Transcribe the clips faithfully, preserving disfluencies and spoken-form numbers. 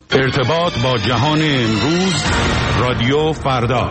ارتباط با جهان امروز، رادیو فردا.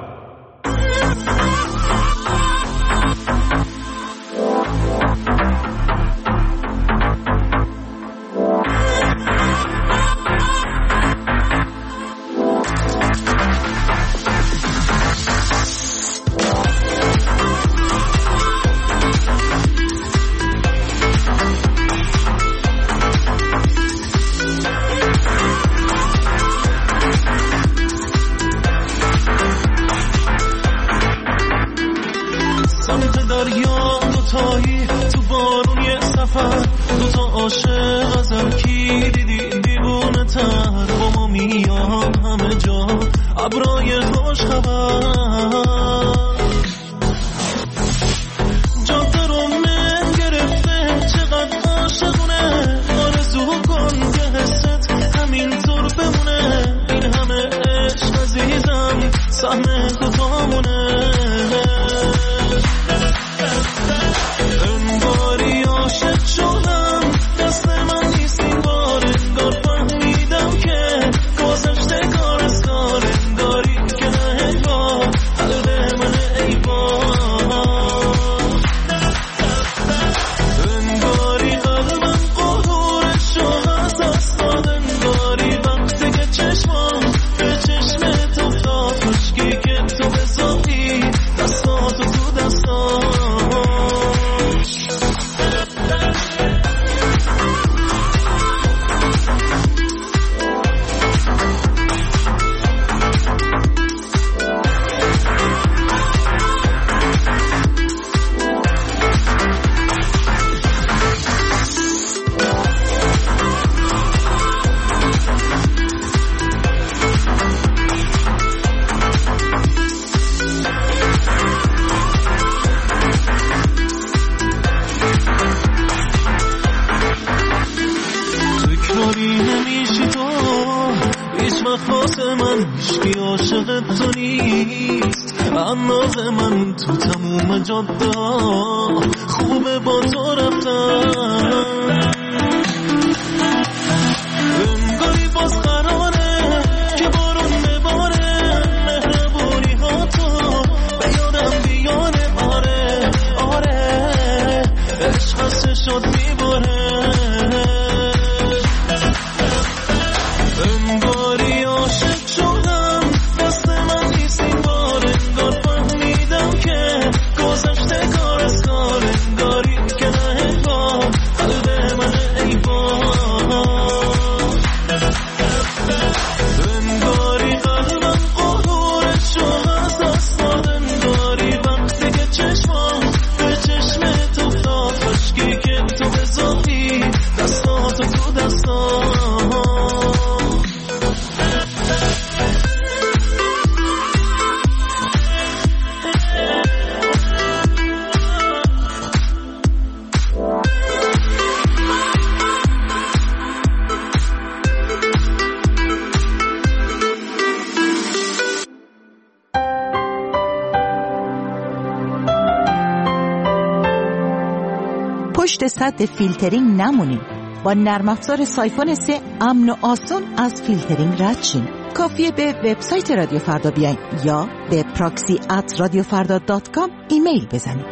پشت سد فیلترینگ نمونیم. با نرم افزار سایفون سه امن و آسان از فیلترینگ رد شیم. کافیه به وبسایت رادیو فردا بیاین یا به پراکسی ات رادیو فردا دات کام ایمیل بزنید.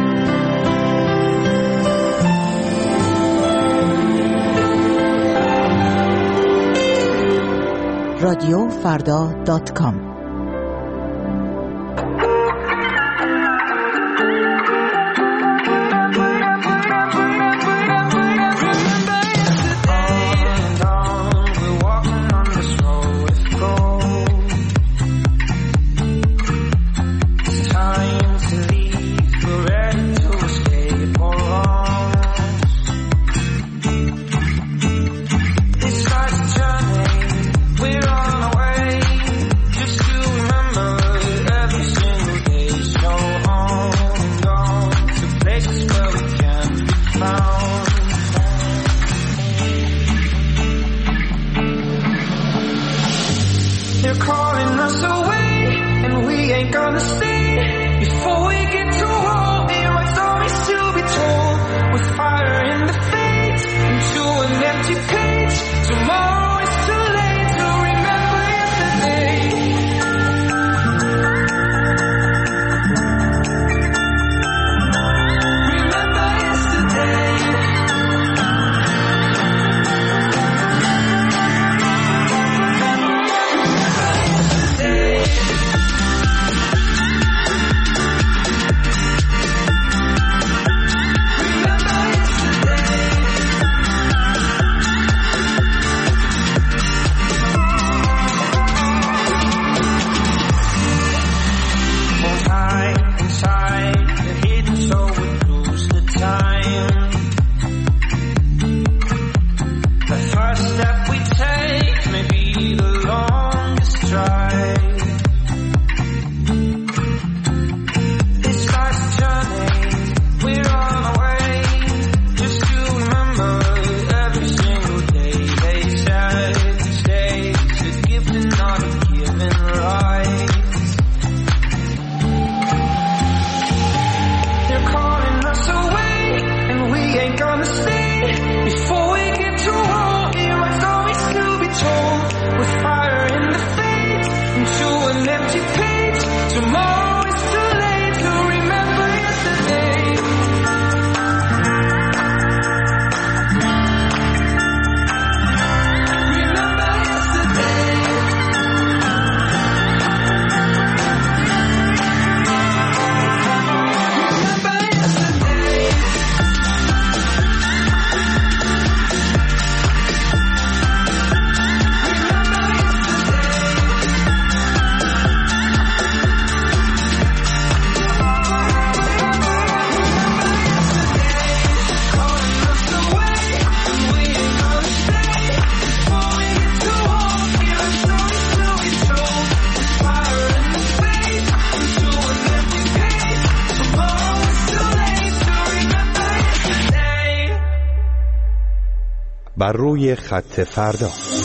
رادیو فردا دات کام. With fire in the fate into an empty page. Tomorrow is too late. بر روی خط فردا.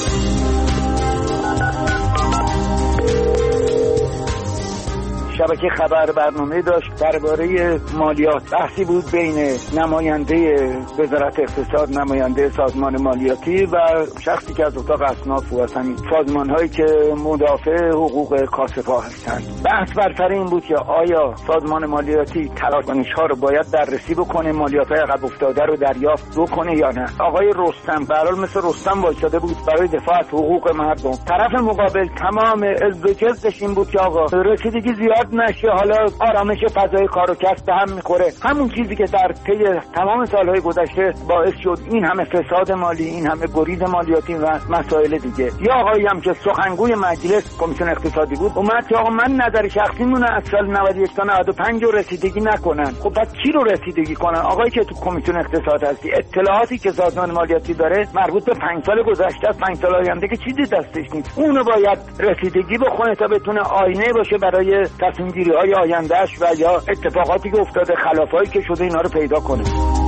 شبکه خبر برنامه داشت درباره مالیات، بحثی بود بین نماینده وزارت اقتصاد، نماینده سازمان مالیاتی و شخصی که از اتاق اصناف و همین سازمان‌هایی که مدافع حقوق کاسب‌ها هستند. بحث بر سر این بود که آیا سازمان مالیاتی تراکنش‌ها رو باید بررسی بکنه، مالیات‌های عقب افتاده رو دریافت بکنه یا نه. آقای رستم به هر حال مثل رستم وایساده بود برای دفاع از حقوق مردم. طرف مقابل تمام ازدواجش این بود که آقا رسیدگی زیاد نشه، حالا آرامش فضای کار و کسب به هم میخوره. همون چیزی که در طی تمام سالهای گذشته باعث شد این همه فساد مالی، این همه گریز مالیاتی و مسائل دیگه. یا آقایی هم که سخنگوی مجلس کمیسیون اقتصادی بود اومد که آقا من نظر شخصی مونه از سال نود و یک تا نود و پنج رو رسیدگی نکنن. خب بعد کی رو رسیدگی کنن؟ آقایی که تو کمیسیون اقتصاد هستی، اطلاعاتی که سازمان مالیاتی داره مربوط به پنج سال گذشته است، پنج سال آینده که چیزی دستش نیست. اونو باید رسیدگی بکنه تا بتونه آینه باشه برای تصمیم گیری های آیندهش و یا اتفاقاتی که افتاده، خلافایی که شده، اینا رو پیدا کنه.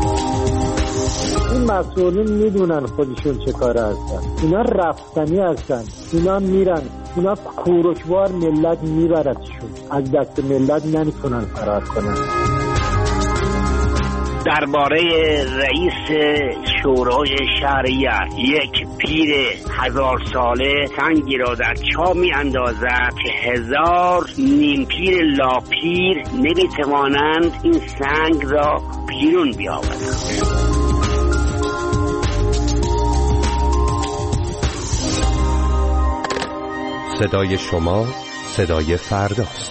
این مسئولین میدونن خودشون چه کاره هستن، اینا رفتنی هستن، اینا میرن، اینا کوروشوار ملت میبردشون، از دست ملت نمیتونن فرار کنن. درباره رئیس شورای شهریت، یک پیر هزار ساله سنگی را در چاه می اندازد که هزار نیم پیر لاپیر نمیتوانند این سنگ را بیرون بیاورند. صدای شما صدای فرداست.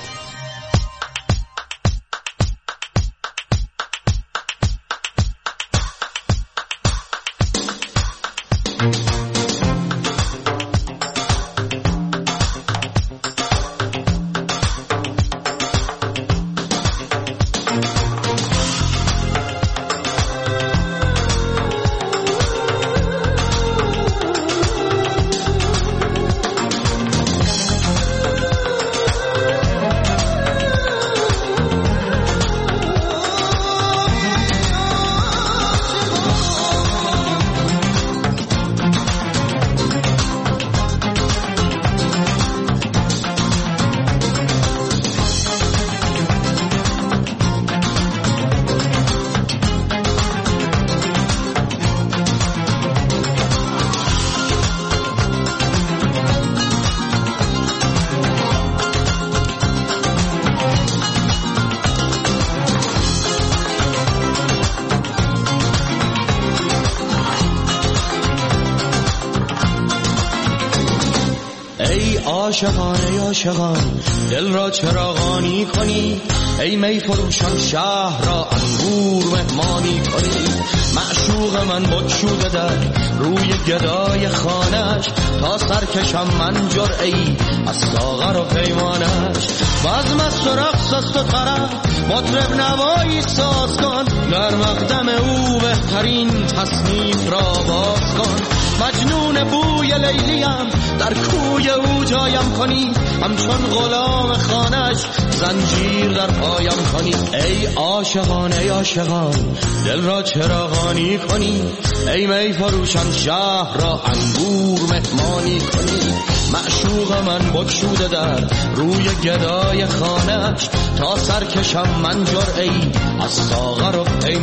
عاشقان ای عاشقان دل را چراغانی کنی، ای می فروشان شهر را انگور مهمانی کنی. معشوق من بگشوده در روی گدای خانش، تا سرکشم من جرعی از ساغر و پیمانش. بزم است و رقص است و طرب مطرب نوایی ساز کن، در مقدم او بهترین تصنیف را باز کن. مجنون بوی لیلیم در کوی او جایم کنی، همچون غلام خانش زنجیر در پایم کنی. ای عاشقان ای عاشقان دل را چراغانی کنی، ای می فروشان شهر را انگور مهمانی کنی. معشوق من بگشوده در روی گدای خانش، تا سرکشم من جرعی از ساغر و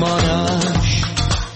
پیمانش.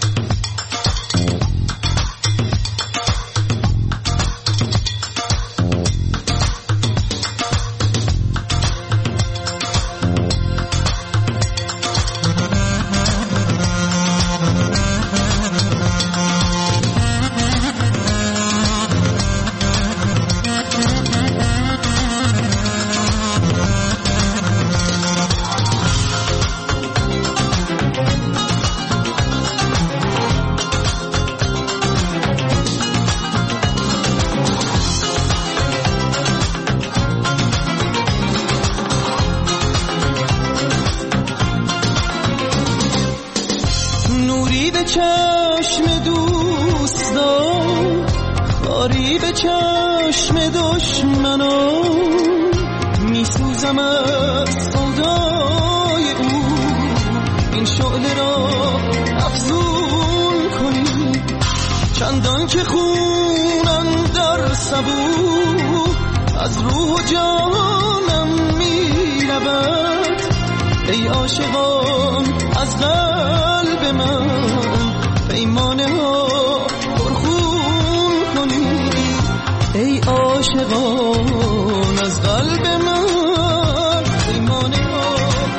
چشم دوستان خاری به چشم دشمنان، میسوزم از سودای او، این شعله را افزون کنی. چندان که خونم در سبو از روح و جانم می رود. ای عاشقان از قلب من پیمانه ها پرخون کنید. ای عاشقان از قلب من پیمانه ها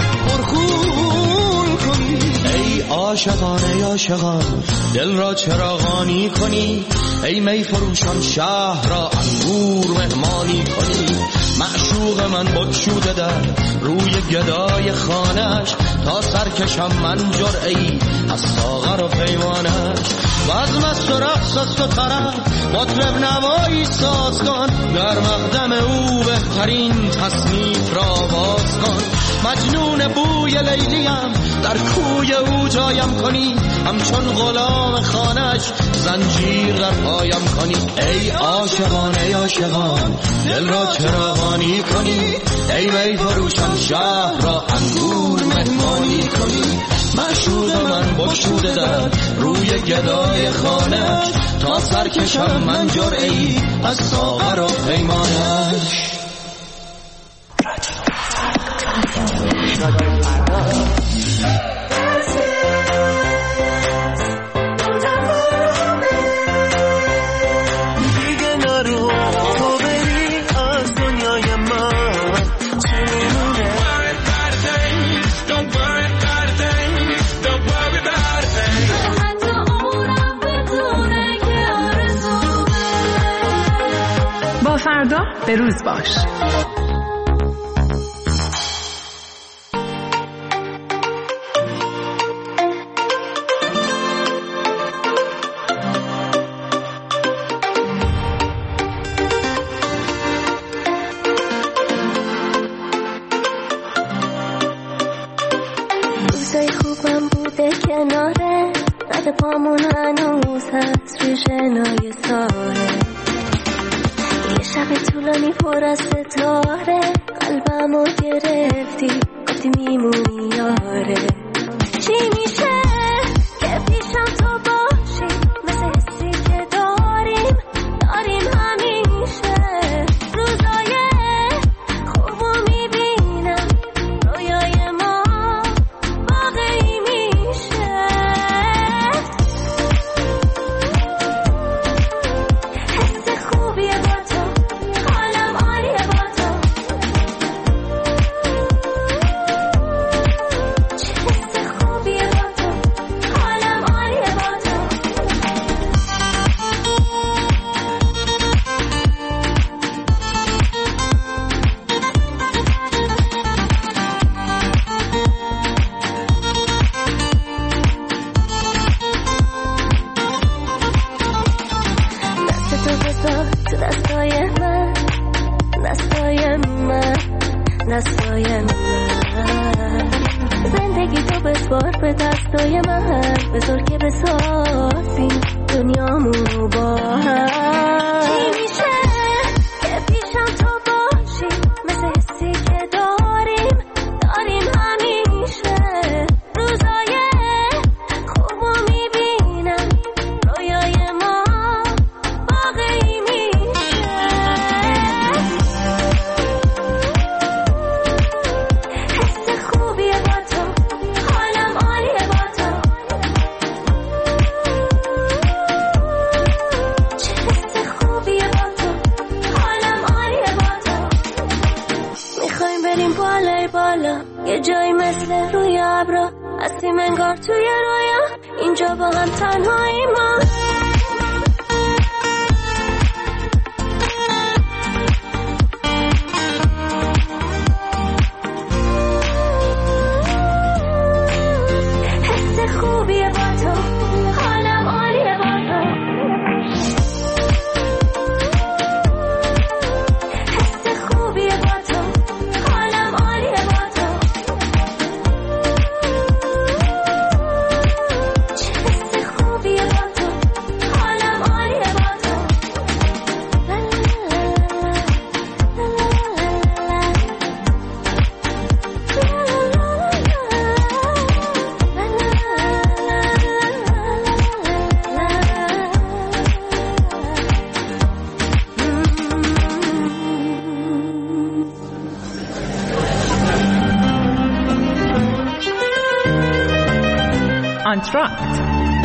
پرخون کنید. ای عاشقان ای عاشقان دل را چراغانی کنی. ای می فروشان شهر را انگور مهمانی کنی. معشوق من بگشوده در روی گدای خانش تا سرکشم من جرعی از ساغر و پیمانش. و از مست و رقص است و طرب مطرب نوایی ساز کن. در مقدم او بهترین تصنیف را باز کن. مجنون بوی لیلیم در کوی او جایم کنی. همچون غلام خانش زنجیر در پایم کنی. ای عاشقان ای عاشقان دل را چراغانی کنی. ای می فروشان شهر را انگور مهمانی کنی. معشوق من بگشوده در روی گدای خانش تا سرکشم من جرعی از ساغر و پیمانش. فردا به روز باش. روزای خوبم بوده کناره رد پامون هنوز هست روی شنای ساره. شب طولانی پر از ستاره قلبمو گرفتی گفتی میمونی یاره. چی میشه که پیشم تو باشی مثل حسی که داریم داریم همیشه. روزای خوبو میبینم رویای ما واقعی میشه. حس خوبیه با تو دستای من. زندگی تو بسپار به دستای من، بذار که بسازیم دنیامونو با هم. چی میشه که پیشم تو باشی مثل حسی که داریم داریم همیشه. روزای خوبو میبینم رویای ما واقعی میشه. حس خوبیه با تو، حالم عالیه با تو. چه حس خوبیه با تو، حالم عالیه با تو. میخوایم بریم بالای بالا، یه جایی مثل روی ابرا، هستیم انگار توی رویا، اینجا با هم تنهایی ما. حس خوبیه با تو، حالم عالیه با تو. حس خوبیه با تو، حالم عالیه با تو. چه حس خوبیه با تو، کانترکت.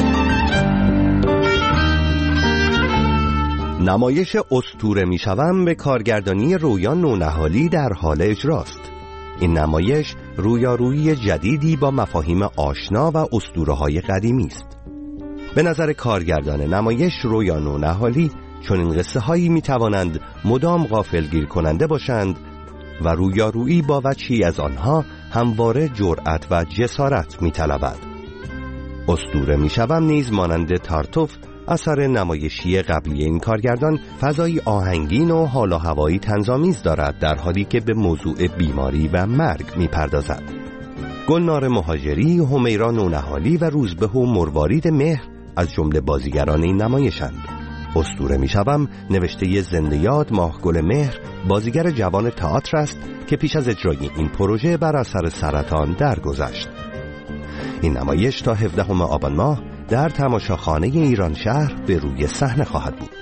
نمایش اسطوره میشوم به کارگردانی رویا نونهالی در حال اجراست. این نمایش رویارویی جدیدی با مفاهیم آشنا و اسطوره‌های قدیمی است. به نظر کارگردان نمایش رویا نونهالی چون این قصه هایی می توانند مدام غافلگیر کننده باشند و رویارویی با وجهی از آنها همواره جرأت و جسارت می طلبد. اسطوره می شوم نیز مانند تارتوف اثر نمایشی قبلی این کارگردان فضایی آهنگین و حال و هوایی طنزآمیز دارد، در حالی که به موضوع بیماری و مرگ می پردازد. گلنار مهاجری، همیرا نونهالی و روزبه و مروارید مهر از جمله بازیگران این نمایشند. اسطوره میشوم نوشته زنده یاد ماهگل مهر، بازیگر جوان تئاتر است که پیش از اجرای این پروژه بر اثر سرطان درگذشت. این نمایش تا هفدهم آبان ماه در تماشاخانه ایران شهر به روی صحنه خواهد بود.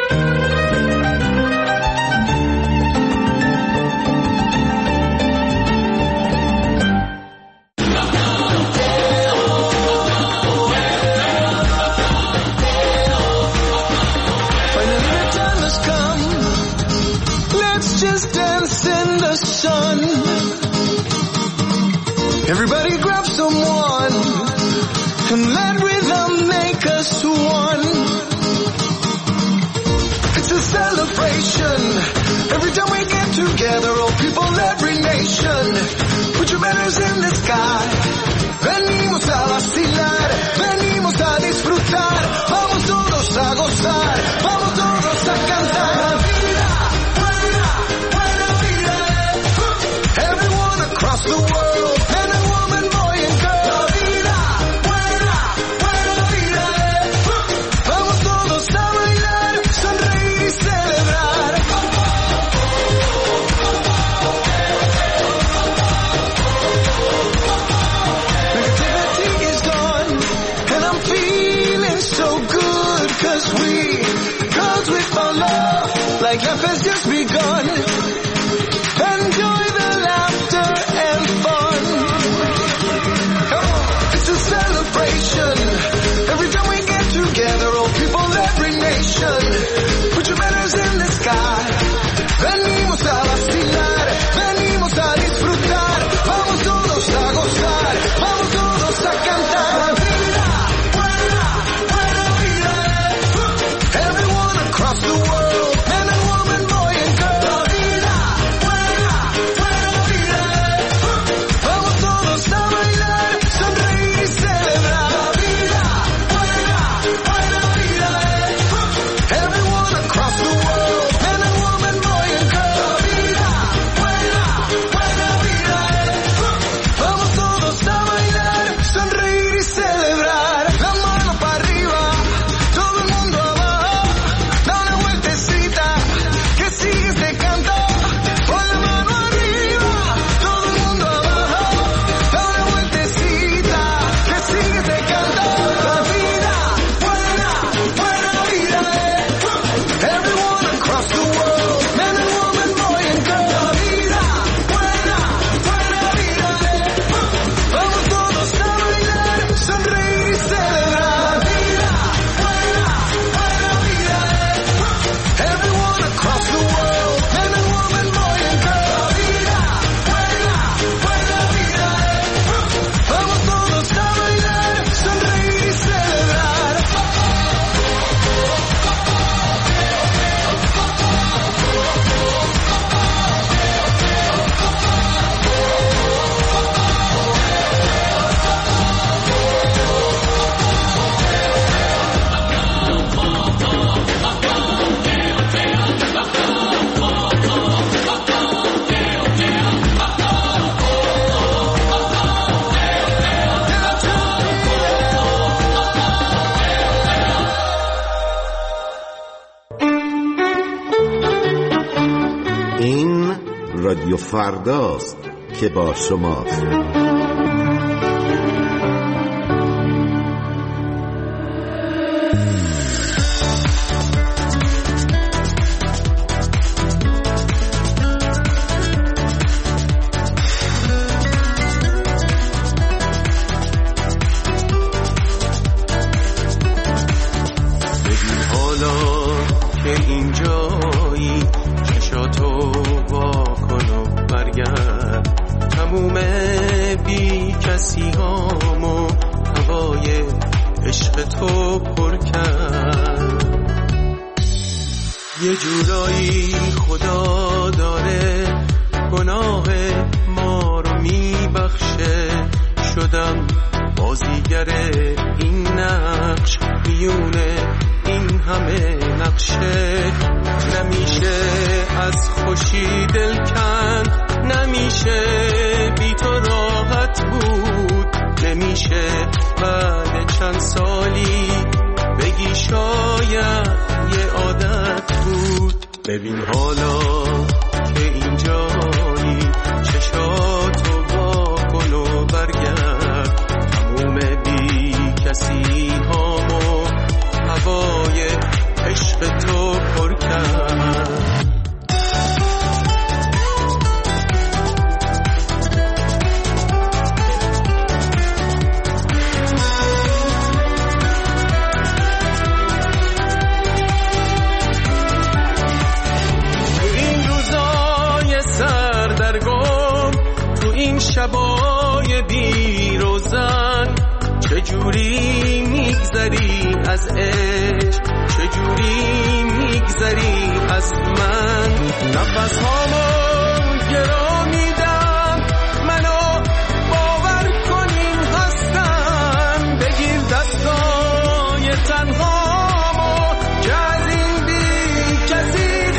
Everybody grab someone and let rhythm make us one. It's a celebration. Every time we get together, all people, every nation. Put your banners in the sky. Venimos a vacilar, venimos a disfrutar. Vamos todos a gozar, vamos todos a cantar. La vida, buena, buena vida. Everyone across the world. Like life has just begun. Enjoy the laughter and fun. It's a celebration. Every time we get together, all people, every nation. Put your banners in the sky. Venimos a vacilar, venimos a disfrutar. Vamos todos a gozar, vamos todos a cantar. La vida, buena, buena vida. Everyone across the world. رادیو فرداست که با شماست. اینجایی چشاتو وا کن و برگرد تموم بی کسی هامو هوای عشق تو پر کرد. یه جورایی خدا داره گناه ما رو میبخشه، شدم بازیگر این نقش میونه این همه نقشه. نمیشه از خوشی دل کند، نمیشه بی تو راحت بود، نمیشه بعد چند سالی بگی شاید یه عادت بود. ببین حالا که اینجایی چشاتو وا کن و برگرد تموم بی کسی هامو هوای عشق تو پر کرد. شبای بی روزن چجوری میگذری از عشق، چجوری میگذری از من. نفس هامو گرا میدم، منو باور کنین هستم. بگیر دستای تنهامو که از این بی کسی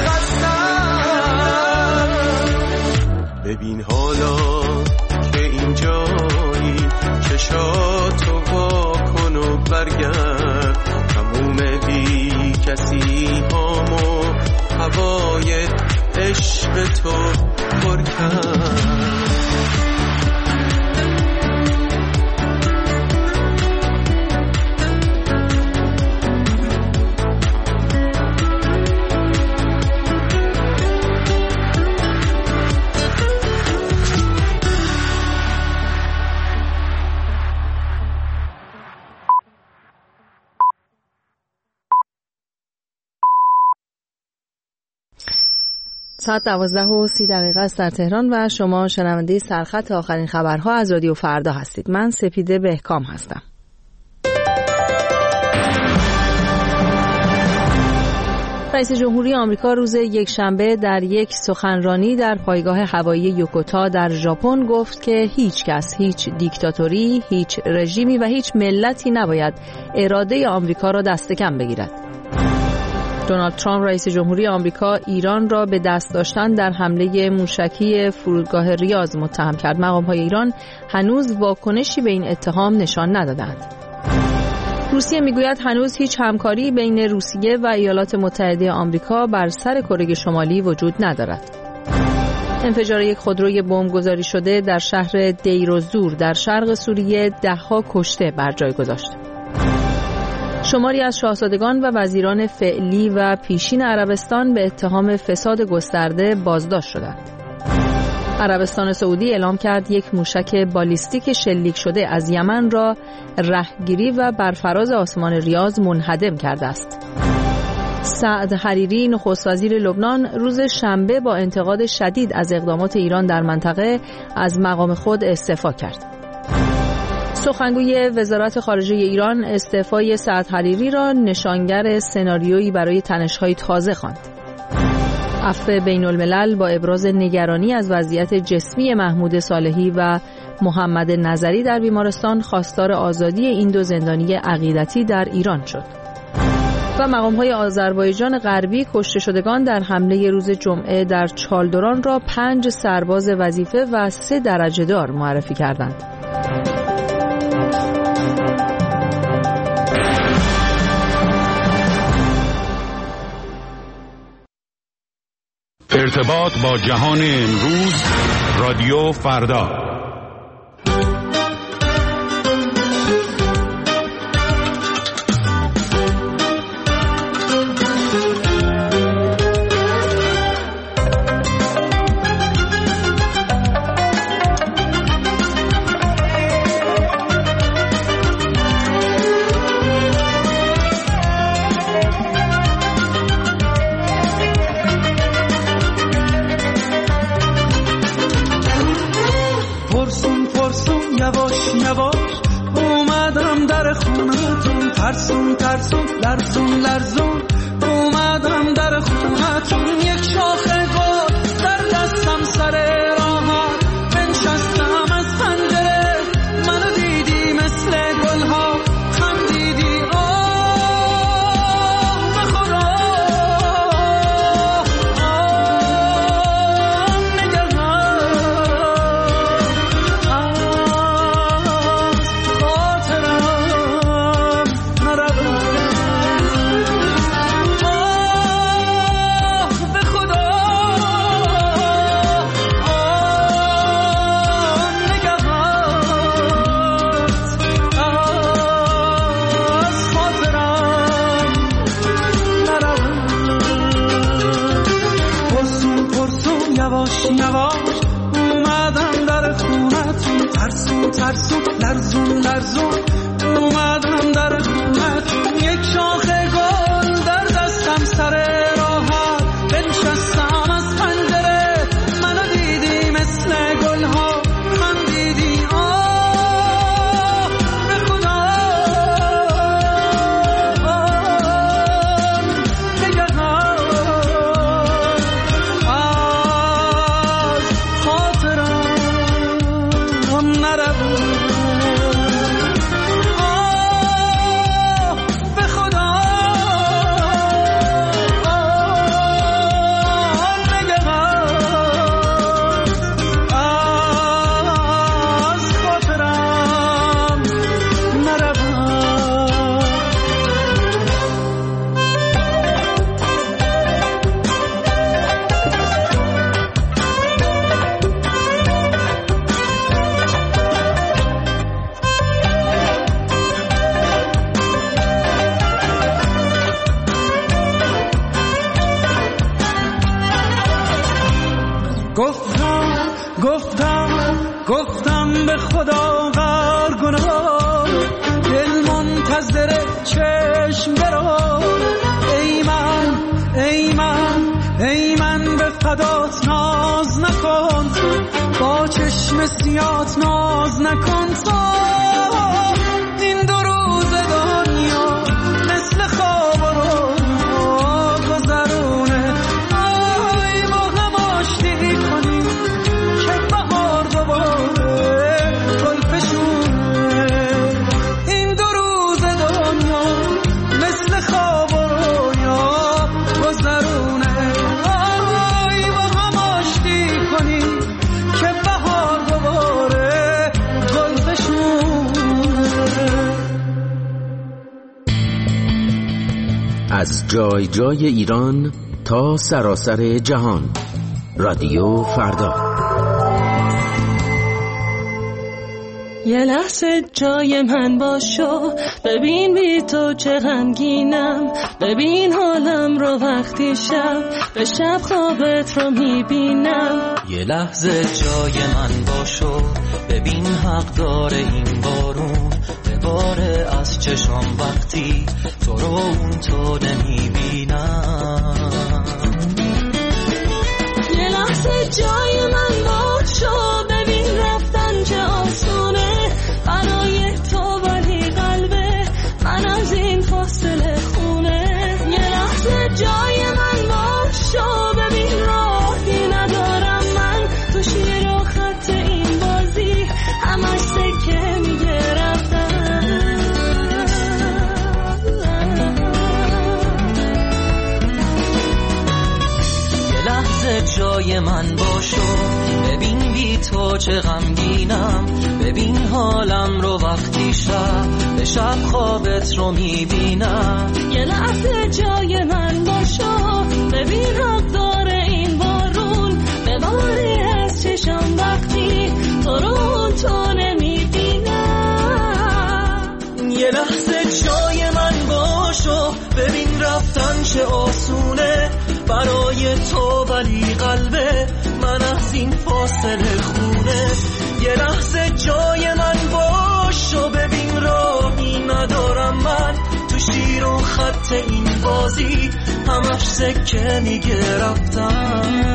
خستم. ببین حالا اینجایی چشاتو وا کن و برگرد تموم بی کسی هامو هوای عشق تو پر کرد. ساعت دوازده و سی دقیقه است در تهران و شما شنونده سرخط آخرین خبرها از رادیو فردا هستید. من سپیده بهکام هستم. رئیس جمهوری آمریکا روز یکشنبه در یک سخنرانی در پایگاه هوایی یوکوتا در ژاپن گفت که هیچ کس، هیچ دیکتاتوری، هیچ رژیمی و هیچ ملتی نباید اراده آمریکا را دست کم بگیرد. دونالد ترامپ رئیس جمهوری آمریکا ایران را به دست داشتن در حمله موشکی فرودگاه ریاض متهم کرد. مقام‌های ایران هنوز واکنشی به این اتهام نشان ندادند. روسیه میگوید هنوز هیچ همکاری بین روسیه و ایالات متحده آمریکا بر سر کره شمالی وجود ندارد. انفجار یک خودروی بمبگذاری شده در شهر دیرالزور در شرق سوریه ده‌ها کشته بر جای گذاشت. شماری از شاهزادگان و وزیران فعلی و پیشین عربستان به اتهام فساد گسترده بازداشت شدند. عربستان سعودی اعلام کرد یک موشک بالیستیک شلیک شده از یمن را رهگیری و بر فراز آسمان ریاض منهدم کرده است. سعد حریری نخست وزیر لبنان روز شنبه با انتقاد شدید از اقدامات ایران در منطقه از مقام خود استعفا کرد. سخنگوی وزارت خارجه ایران استعفای سعد حریری را نشانگر سناریویی برای تنش‌های تازه خواند. عفو بین الملل با ابراز نگرانی از وضعیت جسمی محمود صالحی و محمد نظری در بیمارستان خواستار آزادی این دو زندانی عقیدتی در ایران شد. و مقام‌های آذربایجان غربی کشته شدگان در حمله روز جمعه در چالدوران را پنج سرباز وظیفه و سه درجه دار معرفی کردند. ارتباط با جهان امروز، رادیو فردا. ترسون لرزون لرزون اومدم در خونت، یک شاخه گل در دستم سر راحت، بنشستم از پنجره منو دیدی مثل گل ها خندیدی آه به خدا نگهان از خاطرم نرود گفتم به خدا غر گناه، دل منتظر چشم برو، ای من ای من ای من به فدات ناز نکن، با چشم سیات ناز نکن، تو این دو روز دنیا مثل خواب رو گذرونه، آی با هم آشتی کنی که بهار دوباره گل فشونه، این دو روز دنیا مثل خواب رو یا گذرونه، آی با هم آشتی کنی که بهار دوباره گل فشونه. از جای جای ایران تا سراسر جهان، رادیو فردا. یه لحظه جای من باشو، ببین بی تو چه غمگینم، ببین حالم رو وقتی شب به شب خوابت رو میبینم. یه لحظه جای من باشو، ببین حق داره این بارون بباره از چشم وقتی تو رو اون تو نمیبینم. یه لحظه جای من باشو، ببین رفتن چه آسونه برای تو، ولی قلبه من از این فاصله خونه. یه لحظه جای من باشو، ببین راهی ندارم من تو شیر و خط این بازی، همش سکه میگه رفتن. یه لحظه جای من باشو، ببین بی تو چه غمگینم، ببین حالم رو وقتی شب به شب خوابت رو میبینم. یه لحظه جای من باشو، ببین حق داره این بارون بباری از چشم وقتی تو رو تو نمیبینم. یه لحظه جای من باشو، ببین رفتن چه آسونه برای تو، ولی قلبه من از این فاصله خونه. یه لحظه جای من باشو، ببین راهی ندارم من تو شیر و خط این بازی، همش سکه میگه رفتم.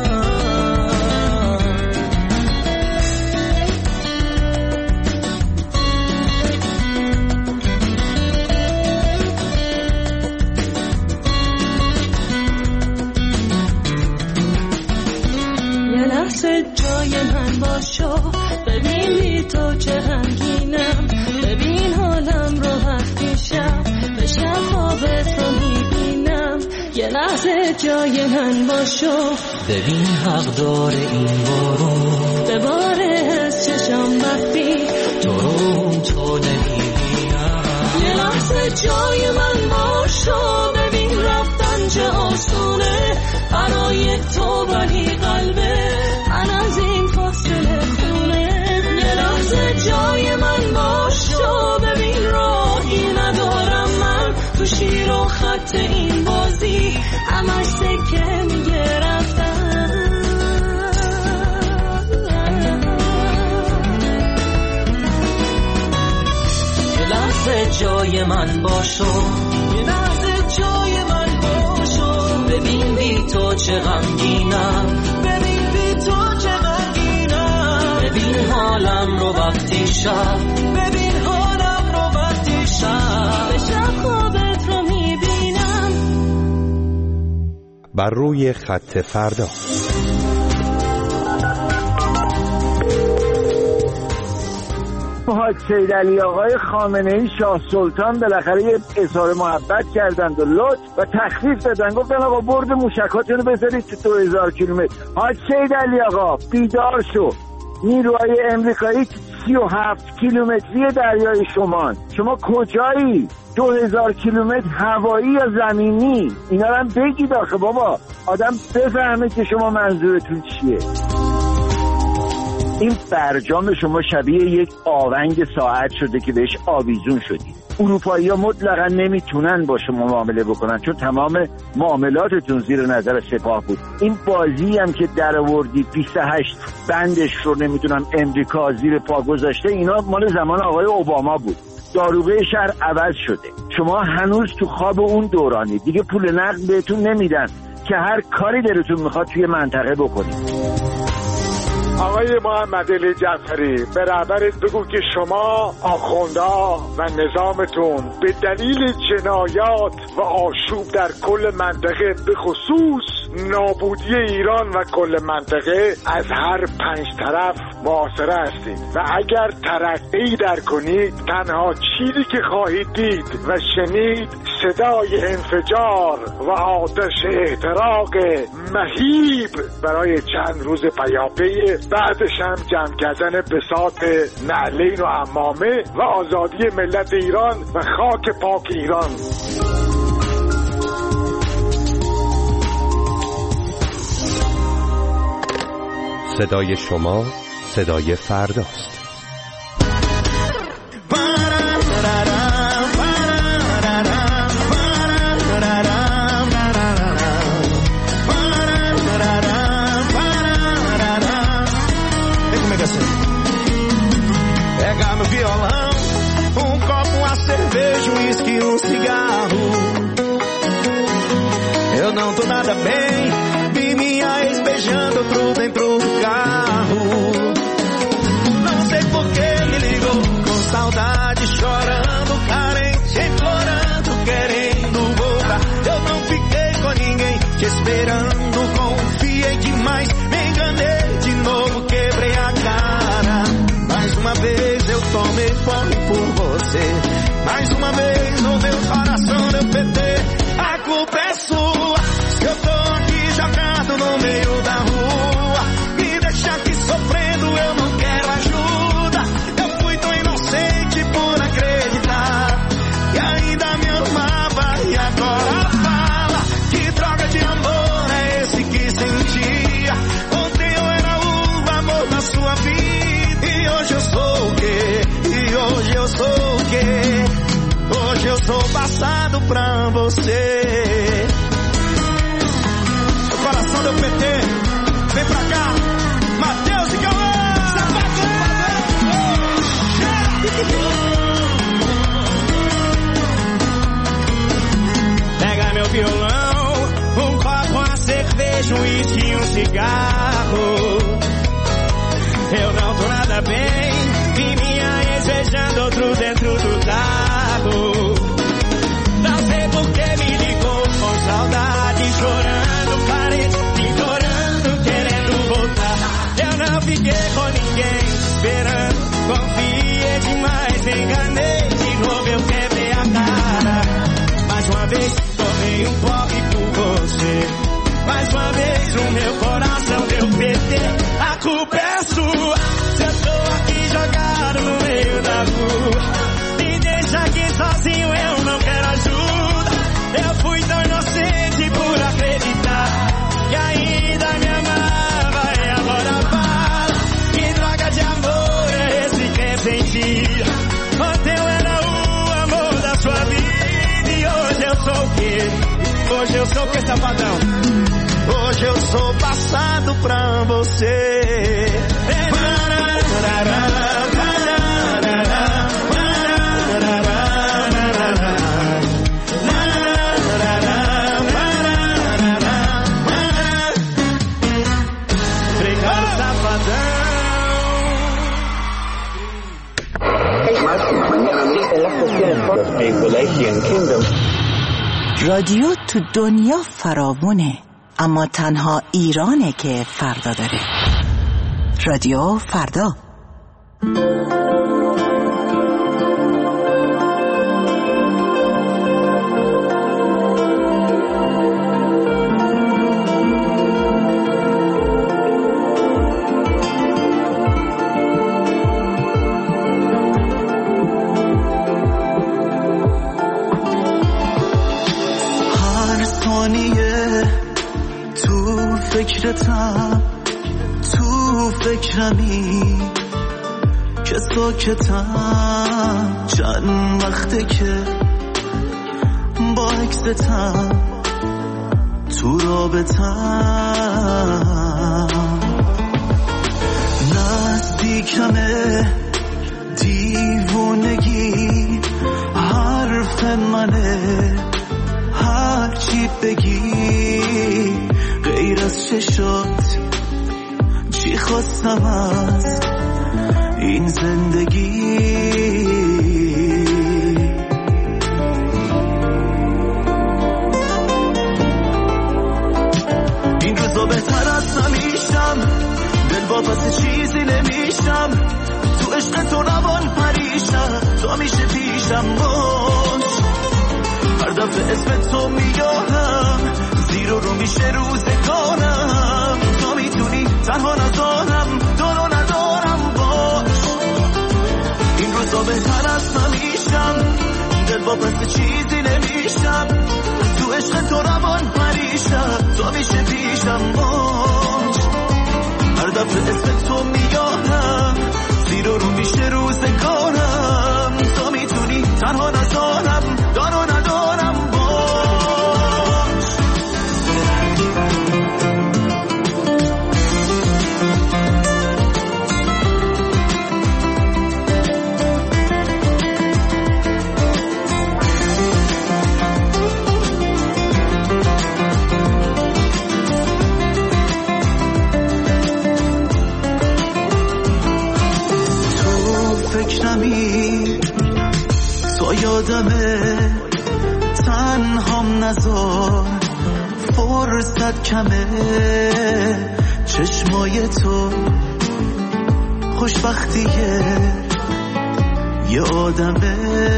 جای من باشو، ببین بی تو چه غمگینم، ببین حالم رو وقتی شب به شب خوابت رو میبینم. یه لحظه جای من باشو، ببین حق داره این بارون بباره از چشم وقتی تو رو تو نمیبینم. یه لحظه جای من باشو، ببین رفتن چه آسونه برای تو، ولی قلبه من از این فاصله خونه. یه لحظه جای من باشو، ببین راهی ندارم من تو شیر و خط این بازی، همش سکه میگه رفتن. پاشو یه لحظه جای من باشو ببین بی تو چه غمگینم ببین بی تو چه غمگینم ببین حالم رو وقتی شب ببین حالم رو وقتی شب به شب خوابت رو میبینم. بر روی خط فردا. حاج سید علی آقای خامنه‌ای شاه سلطان بالاخره یه اظهار محبت کردند و لطف و تخفیف دادن، گفتن آقا برد موشکاتونو بذارید تو دو هزار کیلومتر. حاج سید علی آقا بیدار شو، نیروهای امریکایی سی و هفت کیلومتری دریای شمال، شما کجایی؟ دو هزار کیلومتر هوایی یا زمینی؟ اینا رو هم بگید آخه بابا، آدم بفهمه که شما منظورتون چیه. این برجام شما شبیه یک آونگ ساعت شده که بهش آویزون شدید. اروپایی ها مطلقا نمیتونن با شما معامله بکنن چون تمام معاملاتتون زیر نظر سپاه بود. این بازی هم که در آوردید بیست و هشت بندش رو نمیدونم امریکا زیر پا گذاشته، اینا مال زمان آقای اوباما بود. داروغه شهر عوض شده، شما هنوز تو خواب اون دورانی، دیگه پول نقد بهتون نمیدن که هر کاری دلتون میخواد توی منطقه بکنید. آقای محمد علی جعفری به رهبرت بگو که شما آخوندا و نظامتون به دلیل جنایات و آشوب در کل منطقه به خصوص نابودی ایران و کل منطقه از هر پنج طرف محاصره هستید و اگر ترقی در کنید تنها چیزی که خواهید دید و شنید صدای انفجار و آتش احتراق مهیب برای چند روز پیاپی، بعدش هم جمع کردن بساط نعلین و عمامه و آزادی ملت ایران و خاک پاک ایران. صدای شما صدای فرداست. Pega meu violão, um copo, uma cerveja, um uísque e um cigarro. Eu não tô nada bem, vi minha ex beijando outro dentro do carro. Não sei por que me ligou, com saudade, chorando, carente, implorando, querendo voltar. Eu não fiquei com ninguém, te esperando, confiei demais, me enganei de novo, quebrei a cara. Mais uma vez eu tomei fome por você, mais uma vez no meu coração deu P T. A culpa é sua, se eu tô aqui jogado no meio da rua, me deixa aqui sofrendo, eu não quero ajuda. Eu fui tão inocente por acreditar que ainda me amava e agora fala que droga de amor é esse que sentia. Ontem eu era o amor da sua vida e hoje eu sou o quê? E hoje eu sou o quê? Hoje eu sou passado pra você. O coração deu P T, vem pra cá, Matheus e Cauã. Pega meu violão, um copo, uma cerveja, um uísque e um cigarro. Eu não tô nada bem, vi minha ex beijando outro dentro do carro. Não sei por que me ligou com saudade, chorando, carente, implorando, querendo voltar. Eu não fiquei com ninguém, esperando, confiei demais, me enganei, de novo eu quebrei a cara. Mais uma vez tomei um pobre por você, mais uma vez o meu coração deu P T. A culpa é sua, se eu tô aqui jogado no meio da rua, me deixa aqui sozinho, eu não quero ajuda. Eu fui tão inocente por acreditar que ainda me amava e agora fala que droga de amor é esse que sentia. Ontem eu era o amor da sua vida e hoje eu sou o quê? Hoje eu sou o que, safadão? Hoje eu sou passado pra você. رادیو تو دنیا فراوونه، اما تنها ایرانه که فردا داره. رادیو فردا. فکرتم تو فکرمی که ساکتم، چند وقته که با عکستم تو رابطم، نزدیکمه دیوونگی حرف منه، هرچی بگی غیر از چشات چی خواستم از این زندگی. این روزا بهتر از نمیشم، دل واپس چیزی نمیشم، تو عشق تو روان پریشم، تو همیشه پیشم باش، هر دفعه اسم تو میگم زیر و رو میشه روزگارم، تو میتونی تنها نذارم، دارو ندارم باش. این روزا بهتر از نمیشم، دل واپس چیزی نمیشم، تو عشق تو روان پریشم، تو میشه پیشم باش، هر دفعه اسم تو میگم زیر و رو میشه روزگارم، تو میتونی تنها نذارم، دارو ندارم باش. فکرمی تو یادمه، تنهام نذار، فرصت کمه، چشمای تو خوشبختیه یه آدمه،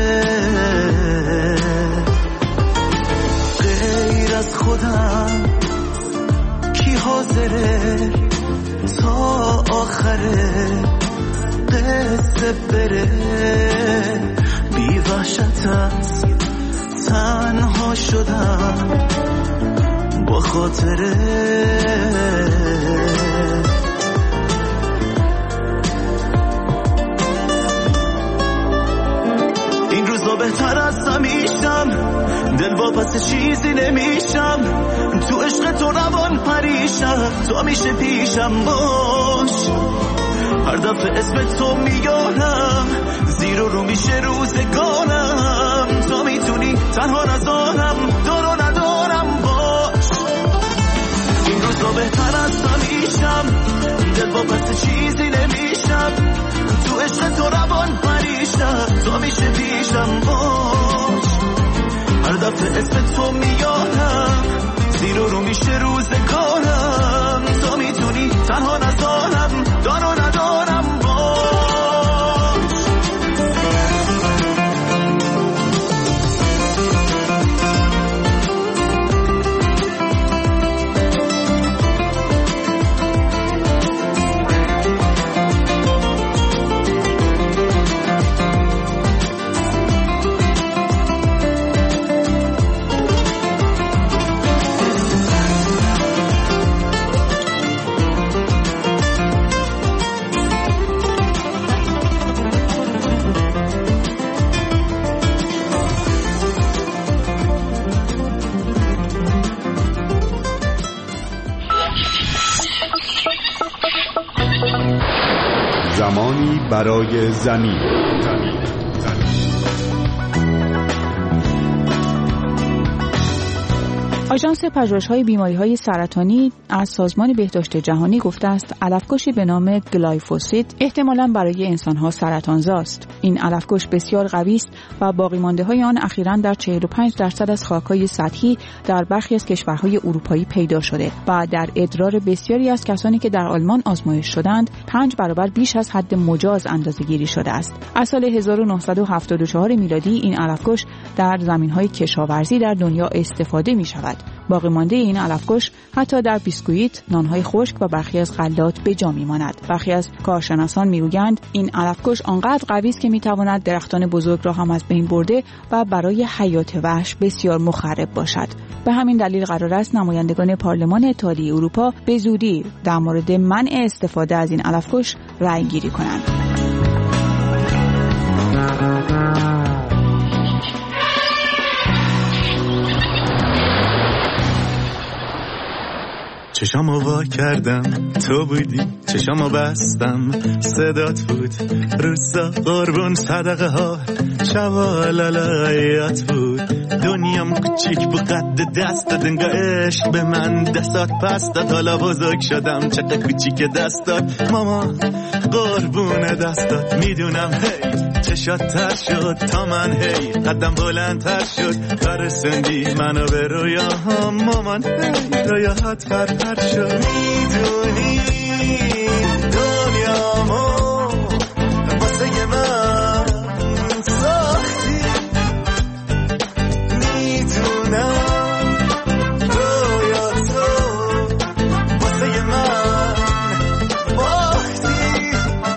غیر از خودم کی حاضره تا آخره قصه بره، بی وحشت از تنها شدم با خاطره. این روزا بهتر از همیشم، دل واپس چیزی نمیشم، تو عشق تو روان پریشم، تو میشه پیشم باش، هر دفعه اسم تو میگم زیر و رو میشه روزگارم، تو میتونی تنها نذارم، دارو ندارم باش. این روزا بهتر از همیشم، دل واپس چیزی نمیشم، تو عشق تو روان پریشم، تو میشه پیشم باش، هر دفعه اسم تو میگم زیر و رو میشه روزگارم، تو میتونی تنها نذارم، دارو ندارم باش. زمانی برای زمین. آژانس پژوهش‌های بیماری‌های سرطانی از سازمان بهداشت جهانی گفته است علف‌کشی به نام گلایفوسید احتمالاً برای انسان‌ها سرطانزاست. این علف‌کش بسیار قوی است و باقی‌مانده‌های آن اخیراً در چهل و پنج درصد از خاک‌های سطحی در برخی از کشورهای اروپایی پیدا شده و در ادرار بسیاری از کسانی که در آلمان آزمایش شدند پنج برابر بیش از حد مجاز اندازه‌گیری شده است. از سال هزار و نهصد و هفتاد و چهار میلادی این علف‌کش در زمین‌های کشاورزی در دنیا استفاده می‌شود. باقی مانده این علف‌کش حتی در بیسکویت، نان‌های خشک و برخی از غلات به جا می‌ماند. برخی از کارشناسان می‌گویند این علف‌کش آنقدر قوی است که می‌تواند درختان بزرگ را هم از بین برده و برای حیات وحش بسیار مخرب باشد. به همین دلیل قرار است نمایندگان پارلمان اتحادیه اروپا به زودی در مورد منع استفاده از این علف‌کش رأی گیری کنند. چشامو وا کردم تو بودی، چشامو بستم صدات بود، روسا قربون صدقه ها شوالالایات بود. دنیام کوچیک بود قد دستت، انگار عشق به من دستات پس داد. حالا بزرگ شدم چقدر کوچیک دستات ماما قربون دستات. میدونم هی چشات تر شد تا من، هی قدم بلندتر شد برسوندی منو به رویاهام مامان. هی رویاهات فرپر شد. میدونی دنیامو واسه من ساختی، میدونم رویاتو واسه من باختی.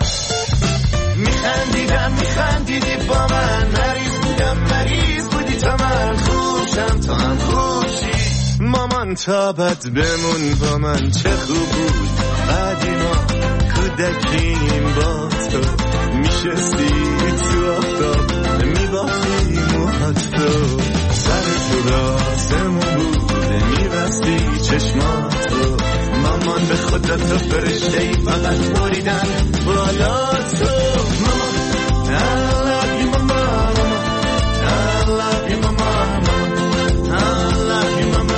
میخندیدم میخندیدی با من، مریض بودم مریض بودی تا من، خوشم تا هم خوشی. مامان تا بد بمون با من، چه خوب بود قدیما کودکیم با تو، میشستی تو آفتاب میباختی موهات تو، سر تو راسمون بود میبستی چشماتو. مامان به خدا تو فرشتهی فقط بریدن بالا تو. مامان I love you mama, I love you mama, I love you mama.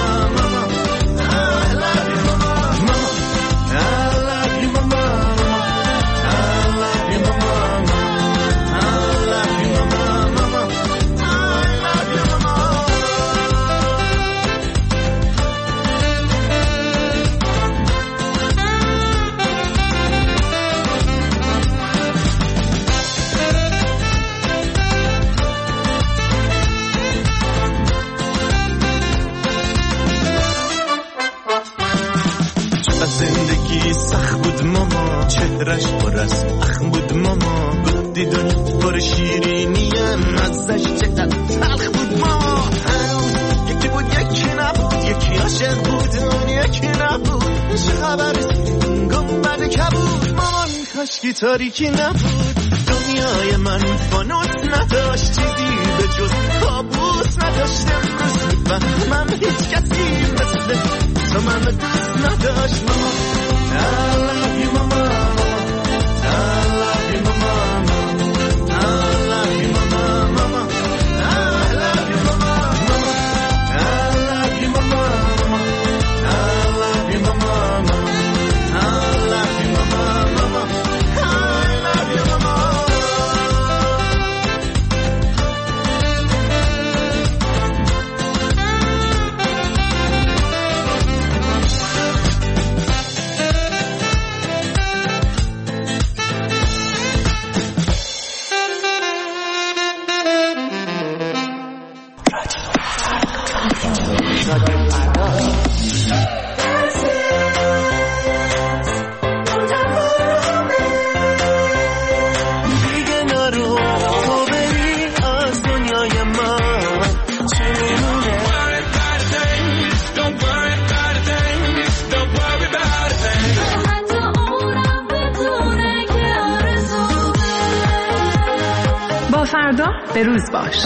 چهرش پر از اخم بود ماما، گفتی دنیا پر شیرینیم ازش چقدر تلخ بود ماما. هنوز یکی بود یکی نبود، یکی عاشق بود اون یکی نبود. چه خبر گنبد کبود مامان، کاشکی تاریکی نبود. دنیای من فانوس نداشت، چیزی به جز کابوس نداشت. امروز میفهمم هیچ کسی مثل تو من دوست نداشت ماما. I love you mama, I love you mama, I love you mama, mama, I love you mama, mama, I love you mama, I love you mama, I love you mama, mama, I love you mama. فردا به روز باش.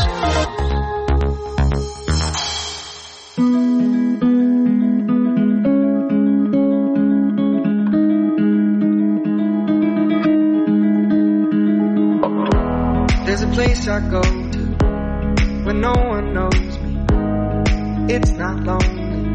There's a place I go to when no one knows me. It's not lonely.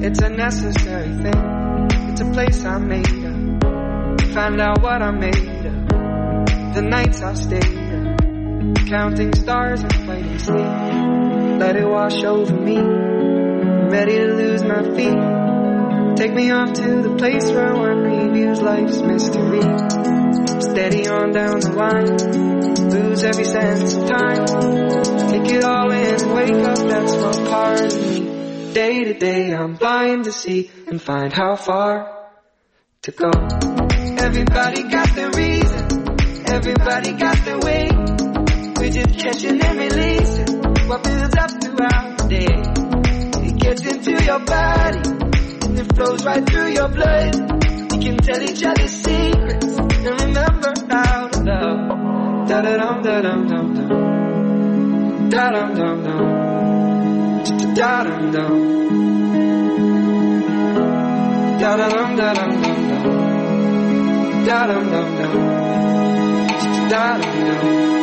It's a necessary thing. It's a place I made up. Find out what I made up. The nights I stayed up, counting stars and playing sleep. Let it wash over me. I'm ready to lose my feet. Take me off to the place where one reviews life's mystery. Steady on down the line, lose every sense of time. Take it all in, wake up that small part of me. Day to day I'm blind to see and find how far to go. Everybody got their reason, everybody got their way. We're just catching and releasing what builds up throughout the day. It gets into your body and it flows right through your blood. We can tell each other secrets and remember how to love. Da da dum da dum dum dum. Da dum dum dum. Da dum dum. Da da dum da dum dum dum. Da dum dum dum. Da dum dum.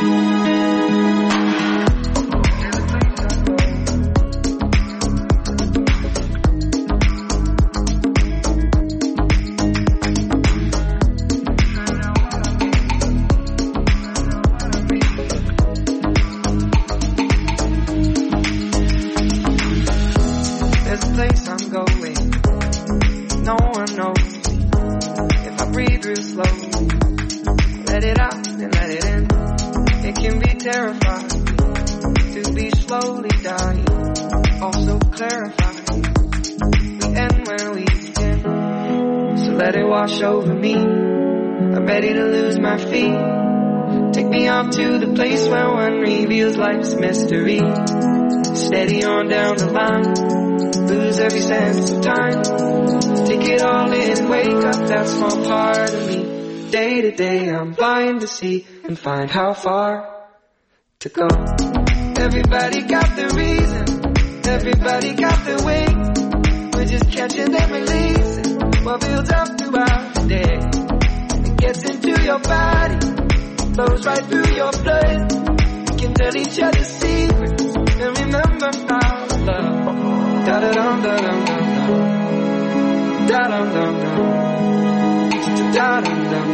Over me, I'm ready to lose my feet. Take me off to the place where one reveals life's mystery. Steady on down the line, lose every sense of time. Take it all in, wake up that small part of me. Day to day I'm blind to see and find how far to go. Everybody got their reason, everybody got their way. We're just catching and releasing what builds up throughout the day. It gets into your body, flows right through your blood. We can tell each other secrets and remember our love. Da da dum da dum dum dum. Da dum dum dum. Da dum dum.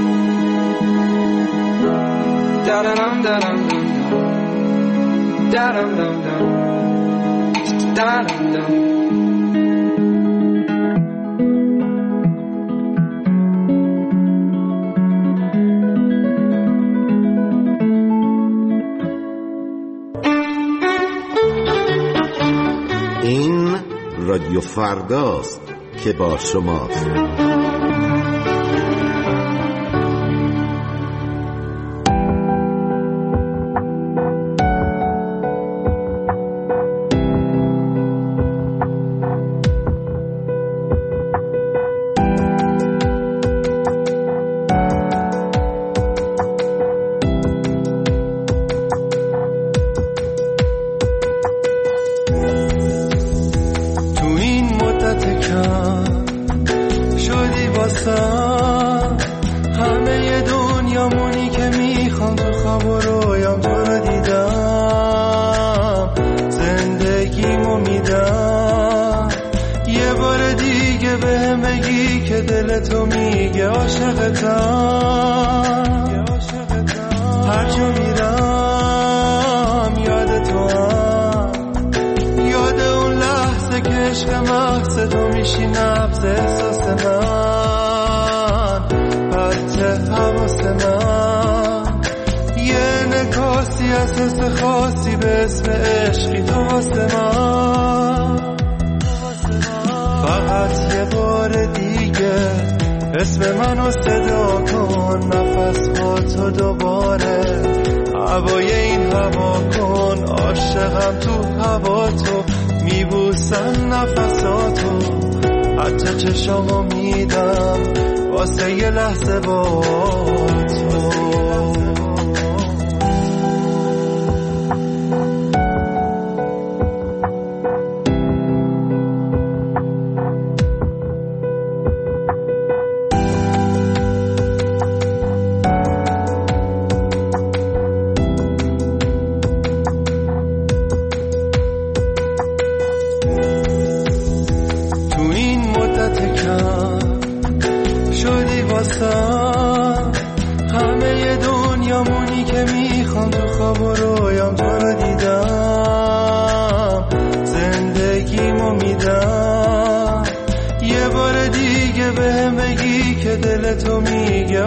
Da da dum da dum dum dum. Da dum dum dum. Da dum dum. رادیو فرداست که با شماست. اسم منو صدا کن، نفس ها تو دوباره هوای این هوا کن. عاشقم تو هوا تو، میبوسم نفساتو، حتی چشامو میدم واسه یه لحظه با تو. بار دیگه به هم بگی که دل تو میگه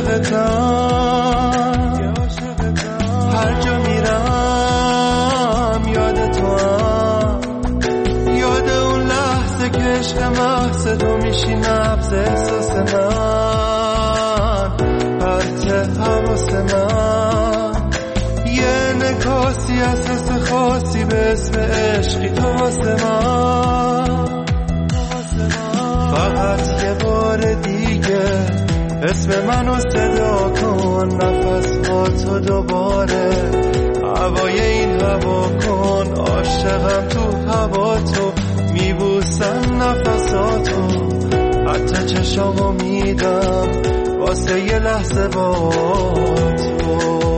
عاشقتم. هر جا میرم یاد تو هم، یاد اون لحظه که عشق محض تو میشی نبض احساس من، پرت حواس من، یه نکاسی از حس خاصی به اسم عشقی تو واسه من. فقط یه بار دیگه اسم منو صدا کن، نفس ها تو دوباره هوای این هوا کن، عاشقم تو هوا تو، میبوسم نفساتو، حتی چشامو میدم واسه یه لحظه با تو.